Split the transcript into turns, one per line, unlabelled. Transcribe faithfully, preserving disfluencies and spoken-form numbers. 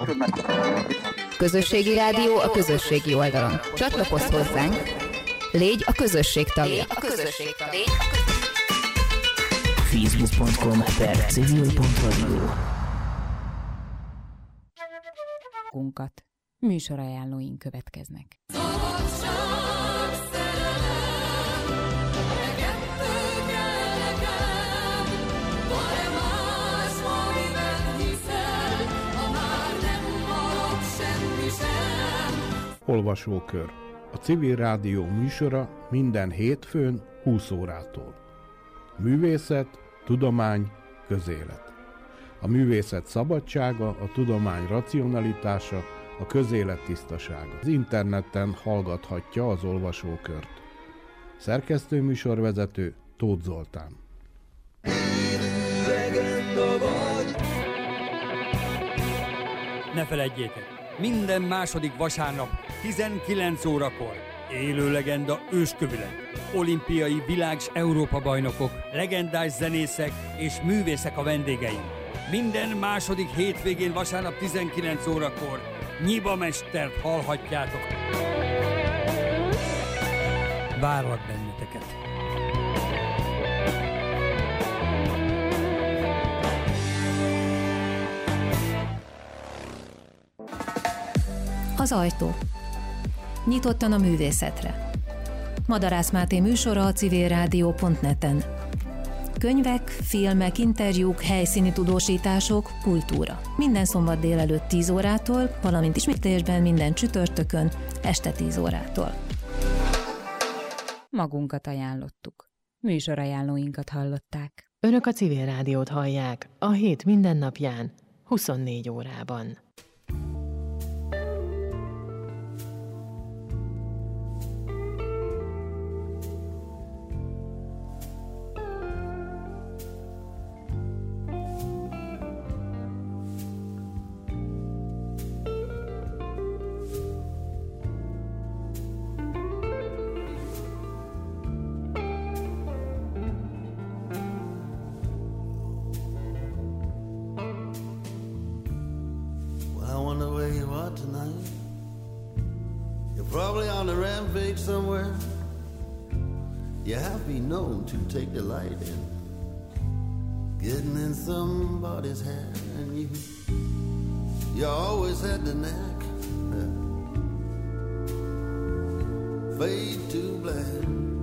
Közösségi rádió a közösségi oldalon. Csatlakozz hozzánk, légy a közösség tagja.
facebook pont com per civil pont radio.
Unkat. Műsorajánlóink következnek.
Olvasókör. A Civil Rádió műsora minden hétfőn húsz órától. Művészet, tudomány, közélet. A művészet szabadsága, a tudomány racionalitása, a közélet tisztasága. Az interneten hallgathatja az olvasókört. Szerkesztő műsorvezető Tóth Zoltán.
Ne feledjétek, minden második vasárnap tizenkilenc órakor élő legenda őskövület, olimpiai világ- s Európa-bajnokok, legendás zenészek és művészek a vendégeink. Minden második hétvégén vasárnap tizenkilenc órakor Nyiba mestert hallhatjátok. Várlak benneteket!
Az ajtó. Nyitottan a művészetre. Madarász Máté műsora a civilrádió pont net-en. Könyvek, filmek, interjúk, helyszíni tudósítások, kultúra. Minden szombat délelőtt tíz órától, valamint ismétlésben minden csütörtökön este tíz órától.
Magunkat ajánlottuk. Műsorajánlóinkat hallották.
Önök a Civil Rádiót hallják a hét minden napján, huszonnégy órában.
Somewhere you have been known to take delight in getting in somebody's hair, and you you always had the knack. Fade to black.